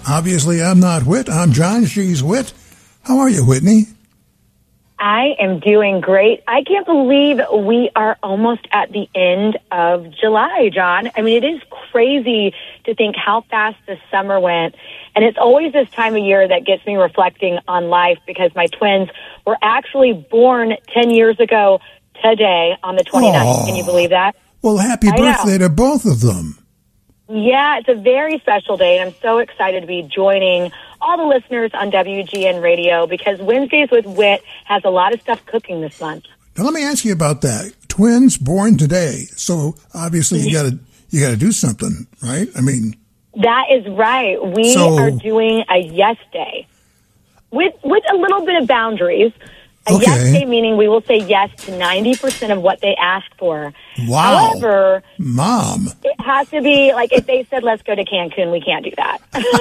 Obviously, I'm not Whit. I'm John. She's Whit. How are you, Whitney? I am doing great. I can't believe we are almost at the end of July, John. I mean, it is crazy to think how fast the summer went. And it's always this time of year that gets me reflecting on life because my twins were actually born 10 years ago today on the 29th. Aww. Can you believe that? Well, happy birthday to both of them. Yeah, it's a very special day, and I'm so excited to be joining all the listeners on WGN Radio because Wednesdays with Whit has a lot of stuff cooking this month. Now, let me ask you about that. Twins born today, so obviously you got to do something, right? I mean, that is right. We are doing a yes day with a little bit of boundaries. A yes day meaning we will say yes to 90% of what they ask for. Wow. However, Mom, it has to be like if they said, let's go to Cancun, we can't do that.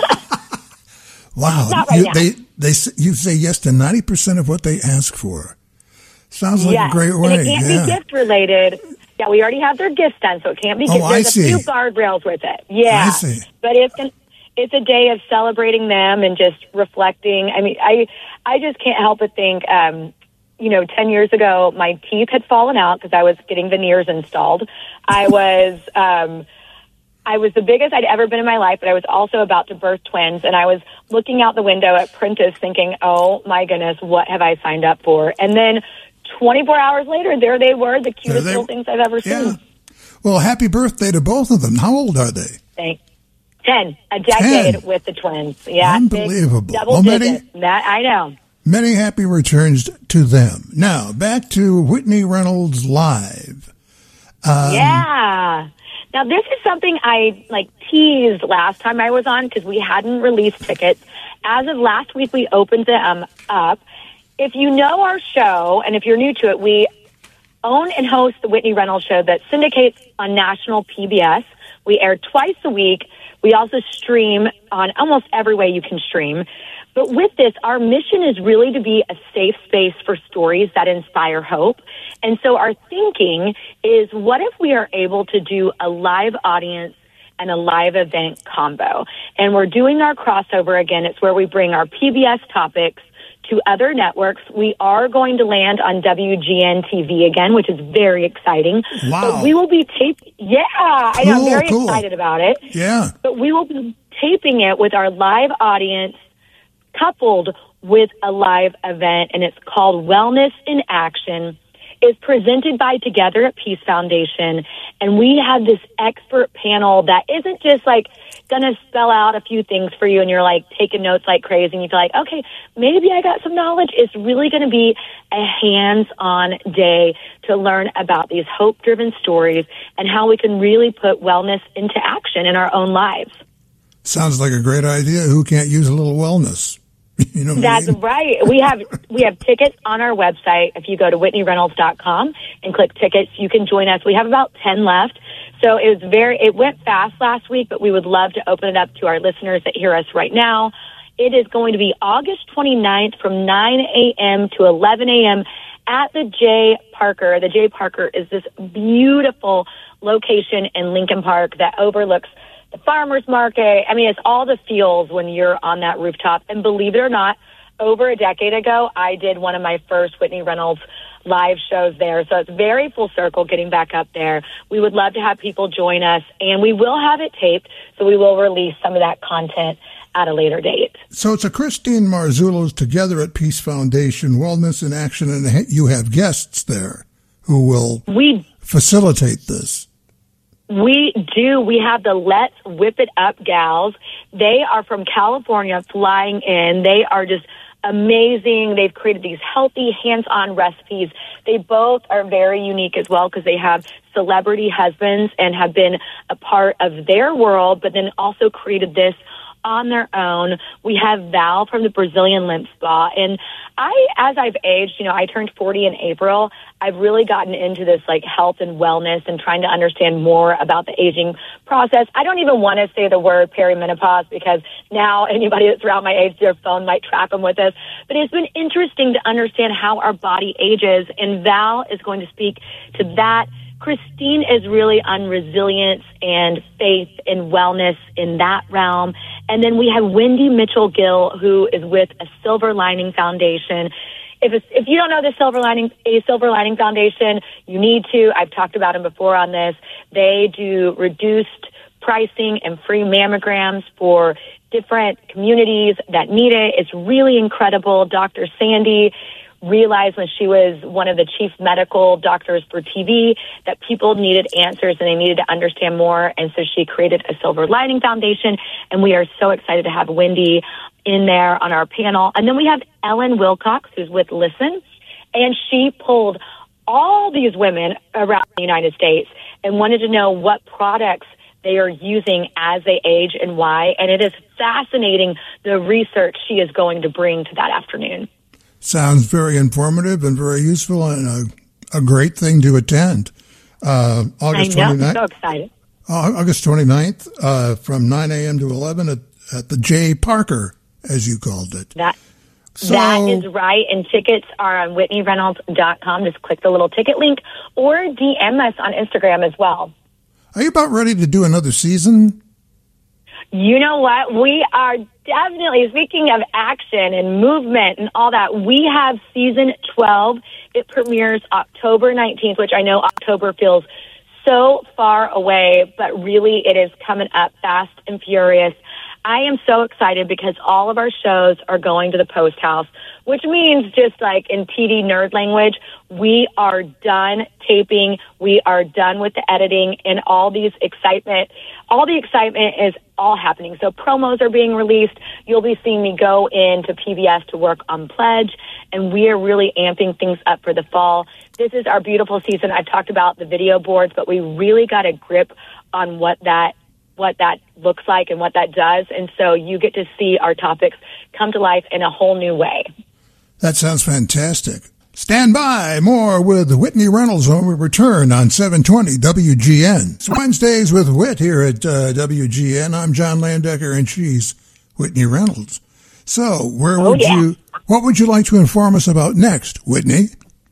Wow. Not right now. You say yes to 90% of what they ask for. Sounds like a great way. And it can't be gift related. Yeah, we already have their gifts done, so it can't be gift. There's a few guardrails with it. Yeah. I see. But it's a day of celebrating them and just reflecting. I mean, I just can't help but think, 10 years ago, my teeth had fallen out because I was getting veneers installed. I was the biggest I'd ever been in my life, but I was also about to birth twins, and I was looking out the window at Prentice thinking, oh, my goodness, what have I signed up for? And then 24 hours later, there they were, the cutest little things I've ever seen. Well, happy birthday to both of them. How old are they? Thanks. 10, a decade with the twins. Yeah, unbelievable. Double digit. That I know. Many happy returns to them. Now, back to Whitney Reynolds Live. Yeah. Now, this is something I teased last time I was on because we hadn't released tickets. As of last week, we opened them up. If you know our show, and if you're new to it, we own and host the Whitney Reynolds Show that syndicates on national PBS. We air twice a week. We also stream on almost every way you can stream. But with this, our mission is really to be a safe space for stories that inspire hope. And so our thinking is, what if we are able to do a live audience and a live event combo? And we're doing our crossover again. It's where we bring our PBS topics to other networks. We are going to land on WGN TV again, which is very exciting. Wow. But we will be taping. Yeah, I know. I'm very excited about it. Yeah. But we will be taping it with our live audience coupled with a live event, and it's called Wellness in Action. It's presented by Together at Peace Foundation, and we have this expert panel that isn't just going to spell out a few things for you and you're taking notes like crazy and you feel like, okay, maybe I got some knowledge. It's really going to be a hands-on day to learn about these hope-driven stories and how we can really put wellness into action in our own lives. Sounds like a great idea. Who can't use a little wellness? You know That's right. We have tickets on our website. If you go to WhitneyReynolds.com and click tickets, you can join us. We have about 10 left. So it went fast last week, but we would love to open it up to our listeners that hear us right now. It is going to be August 29th from 9 a.m. to 11 a.m. at the J. Parker. The J. Parker is this beautiful location in Lincoln Park that overlooks the farmer's market. I mean, it's all the feels when you're on that rooftop. And believe it or not, over a decade ago, I did one of my first Whitney Reynolds live shows there. So it's very full circle getting back up there. We would love to have people join us, and we will have it taped, so we will release some of that content at a later date. So it's a Christine Marzullo's Together at Peace Foundation, Wellness in Action, and you have guests there who will facilitate this. We do. We have the Let's Whip It Up gals. They are from California flying in. They are just amazing. They've created these healthy, hands-on recipes. They both are very unique as well because they have celebrity husbands and have been a part of their world, but then also created this on their own. We have Val from the Brazilian Lymph Spa. And as I've aged, I turned 40 in April. I've really gotten into this health and wellness and trying to understand more about the aging process. I don't even want to say the word perimenopause because now anybody that's around my age, their phone might track them with this. But it's been interesting to understand how our body ages. And Val is going to speak to that Christine is really on resilience and faith and wellness in that realm. And then we have Wendy Mitchell-Gill, who is with a Silver Lining Foundation. If you don't know the Silver Lining Foundation, you need to. I've talked about them before on this. They do reduced pricing and free mammograms for different communities that need it. It's really incredible. Dr. Sandy realized when she was one of the chief medical doctors for TV that people needed answers and they needed to understand more. And so she created a Silver Lining Foundation. And we are so excited to have Wendy in there on our panel. And then we have Ellen Wilcox, who's with Listen. And she pulled all these women around the United States and wanted to know what products they are using as they age and why. And it is fascinating, the research she is going to bring to that afternoon. Sounds very informative and very useful and a great thing to attend. August 29th. I'm so excited. August 29th from 9 a.m. to 11 at the J. Parker, as you called it. That is right. And tickets are on WhitneyReynolds.com. Just click the little ticket link or DM us on Instagram as well. Are you about ready to do another season? You know what? We are definitely, speaking of action and movement and all that, we have season 12. It premieres October 19th, which I know October feels so far away, but really it is coming up fast and furious. I am so excited because all of our shows are going to the Post House, which means, just like in PD nerd language, we are done taping, we are done with the editing, and all the excitement is all happening. So promos are being released. You'll be seeing me go into PBS to work on Pledge, and we are really amping things up for the fall. This is our beautiful season. I've talked about the video boards, but we really got a grip on what that looks like and what that does. And so you get to see our topics come to life in a whole new way. That sounds fantastic. Stand by. More with Whitney Reynolds when we return on 720 WGN. It's Wednesdays with Whit here at WGN. I'm John Landecker and she's Whitney Reynolds. So what would you like to inform us about next, Whitney?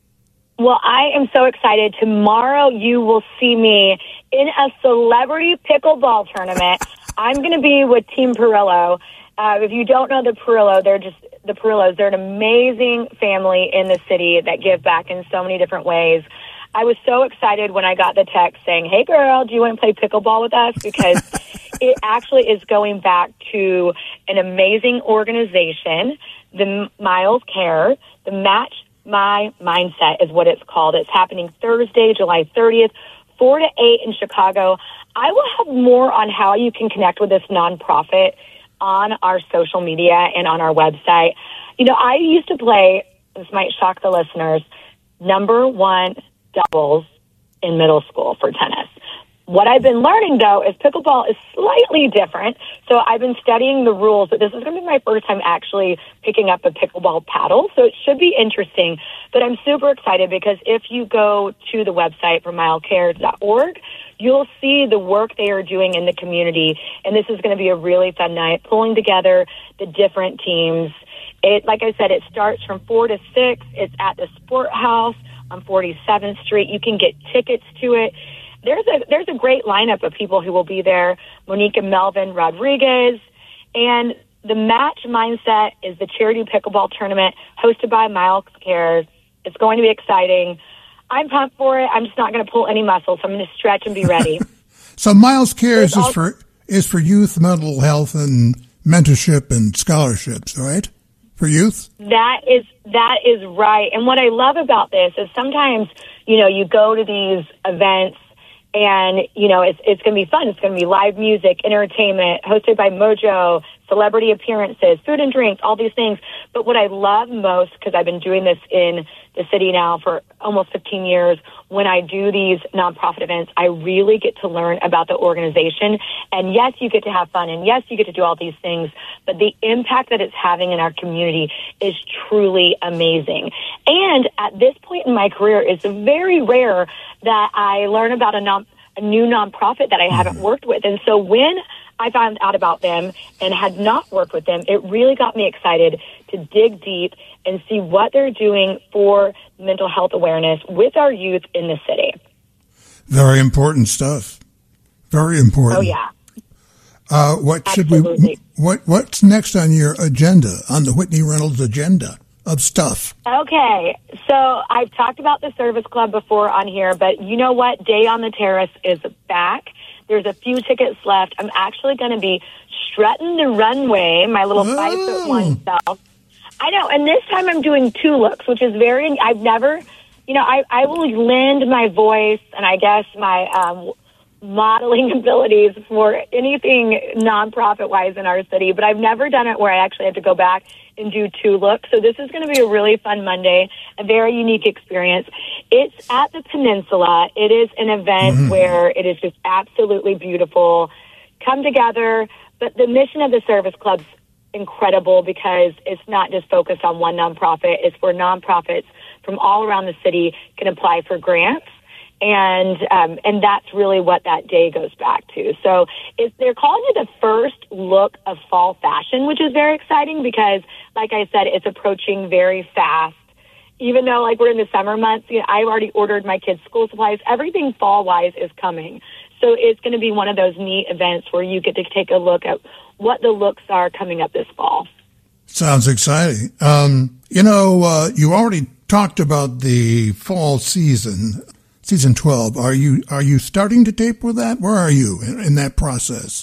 Well, I am so excited. Tomorrow you will see me in a celebrity pickleball tournament. I'm going to be with Team Perillo. If you don't know the Perillos, they're an amazing family in the city that give back in so many different ways. I was so excited when I got the text saying, "Hey girl, do you want to play pickleball with us?" Because it actually is going back to an amazing organization, the Miles Care, the Match My Mindset is what it's called. It's happening Thursday, July 30th, 4 to 8 in Chicago. I will have more on how you can connect with this nonprofit on our social media and on our website. You know, I used to play, this might shock the listeners, number one doubles in middle school for tennis. What I've been learning, though, is pickleball is slightly different. So I've been studying the rules, but this is going to be my first time actually picking up a pickleball paddle. So it should be interesting. But I'm super excited because if you go to the website for milecare.org, you'll see the work they are doing in the community. And this is going to be a really fun night, pulling together the different teams. Like I said, it starts from 4 to 6. It's at the Sport House on 47th Street. You can get tickets to it. There's a great lineup of people who will be there. Monique and Melvin Rodriguez. And the Match Mindset is the charity pickleball tournament hosted by Miles Care. It's going to be exciting. I'm pumped for it. I'm just not going to pull any muscles. So I'm going to stretch and be ready. So Miles Care is for youth mental health and mentorship and scholarships, right? For youth? That is right. And what I love about this is sometimes, you go to these events and, it's going to be fun. It's going to be live music, entertainment, hosted by Mojo, celebrity appearances, food and drinks, all these things. But what I love most, because I've been doing this in the city now for almost 15 years, when I do these nonprofit events, I really get to learn about the organization. And yes, you get to have fun. And yes, you get to do all these things. But the impact that it's having in our community is truly amazing. And at this point in my career, it's very rare that I learn about a new nonprofit that I haven't worked with. And so when I found out about them and had not worked with them, it really got me excited to dig deep and see what they're doing for mental health awareness with our youth in the city. Very important stuff. Very important. Oh, yeah. What Absolutely. should we? What's next on your agenda? On the Whitney Reynolds agenda of stuff? Okay, so I've talked about the Service Club before on here, but you know what? Day on the Terrace is back. There's a few tickets left. I'm actually going to be strutting the runway, my little 5'1" self. I know, and this time I'm doing 2 looks, which is I've never, I will lend my voice and I guess my modeling abilities for anything nonprofit-wise in our city, but I've never done it where I actually have to go back and do 2 looks. So this is going to be a really fun Monday, a very unique experience. It's at the Peninsula. It is an event where it is just absolutely beautiful. Come together, but the mission of the Service Club's incredible because it's not just focused on one nonprofit. It's where nonprofits from all around the city can apply for grants. And that's really what that day goes back to. So they're calling it the first look of fall fashion, which is very exciting because, like I said, it's approaching very fast. Even though, we're in the summer months, I've already ordered my kids' school supplies. Everything fall-wise is coming. So it's going to be one of those neat events where you get to take a look at what the looks are coming up this fall. Sounds exciting. You already talked about the fall season. Season 12. Are you starting to tape with that? Where are you in that process?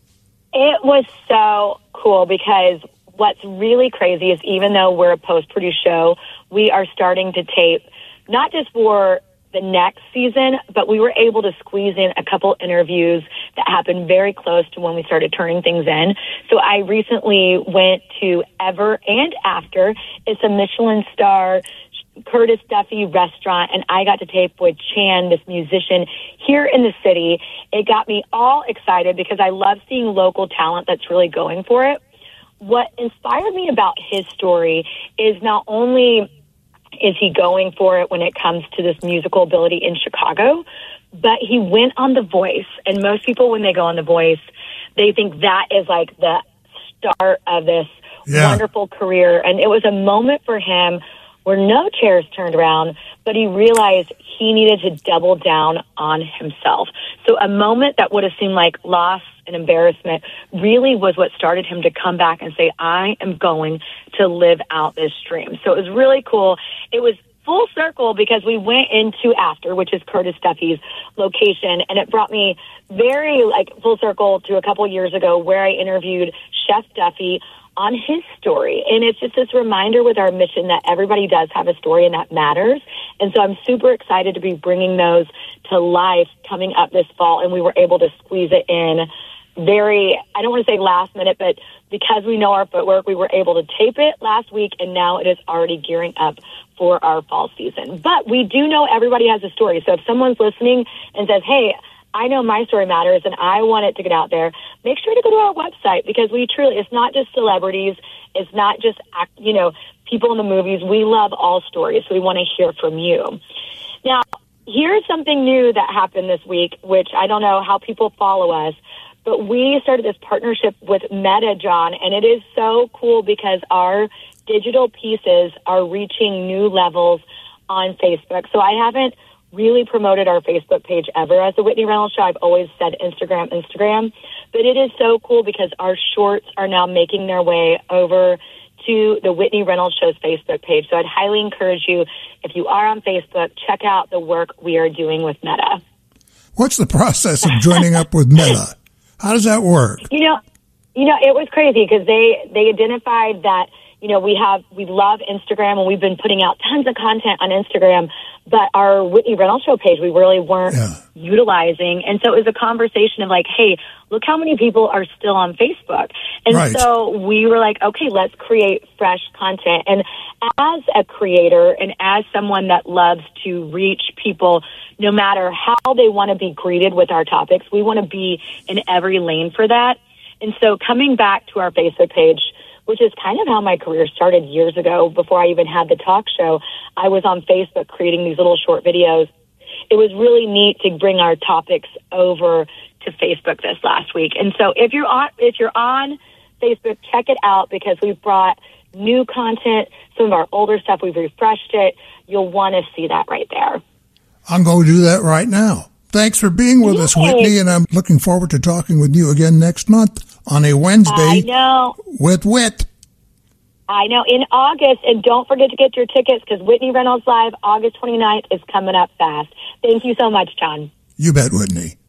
It was so cool because what's really crazy is even though we're a post-produced show, we are starting to tape not just for the next season, but we were able to squeeze in a couple interviews that happened very close to when we started turning things in. So I recently went to Ever and After. It's a Michelin star Curtis Duffy restaurant, and I got to tape with Chan, this musician here in the city. It got me all excited because I love seeing local talent that's really going for it. What inspired me about his story is not only is he going for it when it comes to this musical ability in Chicago, but he went on The Voice. And most people, when they go on The Voice, they think that is like the start of this wonderful career. And it was a moment for him where no chairs turned around, but he realized he needed to double down on himself. So a moment that would have seemed like loss and embarrassment really was what started him to come back and say, I am going to live out this dream. So it was really cool. It was full circle because we went into After, which is Curtis Duffy's location, and it brought me very full circle to a couple years ago where I interviewed Chef Duffy on his story. And it's just this reminder with our mission that everybody does have a story and that matters. And so I'm super excited to be bringing those to life coming up this fall. And we were able to squeeze it in very, I don't want to say last minute, but because we know our footwork, we were able to tape it last week, and now it is already gearing up for our fall season. But we do know everybody has a story. So if someone's listening and says, hey, I know my story matters and I want it to get out there, make sure to go to our website because we truly, it's not just celebrities. It's not just, people in the movies. We love all stories. So we want to hear from you. Now, here's something new that happened this week, which I don't know how people follow us, but we started this partnership with Meta, John, and it is so cool because our digital pieces are reaching new levels on Facebook. So I haven't really promoted our Facebook page ever as the Whitney Reynolds Show. I've always said Instagram. But it is so cool because our shorts are now making their way over to the Whitney Reynolds Show's Facebook page. So I'd highly encourage you, if you are on Facebook, check out the work we are doing with Meta. What's the process of joining up with Meta? How does that work? You know, it was crazy because they identified that, we love Instagram and we've been putting out tons of content on Instagram, but our Whitney Reynolds Show page, we really weren't utilizing. And so it was a conversation of hey, look how many people are still on Facebook. And so we were like, okay, let's create fresh content. And as a creator and as someone that loves to reach people, no matter how they want to be greeted with our topics, we want to be in every lane for that. And so coming back to our Facebook page, which is kind of how my career started years ago before I even had the talk show, I was on Facebook creating these little short videos. It was really neat to bring our topics over to Facebook this last week. And so if you're on Facebook, check it out because we've brought new content, some of our older stuff, we've refreshed it. You'll want to see that right there. I'm going to do that right now. Thanks for being with us, Whitney, and I'm looking forward to talking with you again next month on a Wednesday. I know. With Whit. I know, in August, and don't forget to get your tickets because Whitney Reynolds Live, August 29th, is coming up fast. Thank you so much, John. You bet, Whitney.